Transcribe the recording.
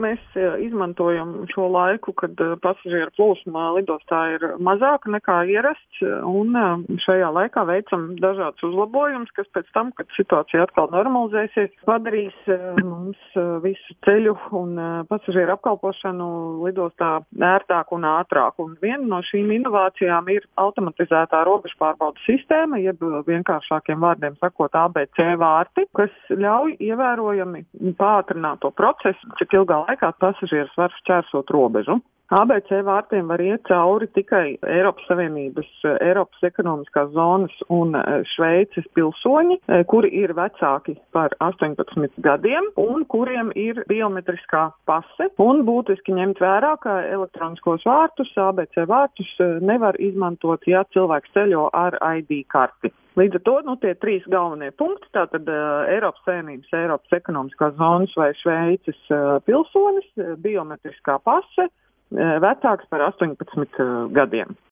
mēs izmantojam šo laiku, kad pasažieru plūsma lidostā ir mazāka nekā ierasts, un šajā laikā veicam dažādus uzlabojumus, kas pēc tam, kad situācija atkal normalizēsies, padarīs mums visu ceļu un pasažieru apkalpošanu lidostā ērtāku un ātrāku. Un viena no šīm inovācijām ir automatizētā robežu pārbaudas sistēma, jeb vienkāršākiem vārdiem sakot ABC vārti, kas ļauj ievērojami pātrināt to procesu, cik ilgā laikā pasažieris var šķērsot robežu. ABC vārtiem var iet cauri tikai Eiropas Savienības, Eiropas ekonomiskās zonas un Šveices pilsoņi, kuri ir vecāki par 18 gadiem un kuriem ir biometriskā pase. Un būtiski ņemt vērā, ka elektroniskos vārtus, ABC vārtus nevar izmantot, ja cilvēks ceļo ar ID karti. Līdz ar to tie 3 galvenie punkti, tātad Eiropas Savienības, Eiropas ekonomiskās zonas vai Šveices pilsonis, biometriskā pase, vecāks par 18 gadiem.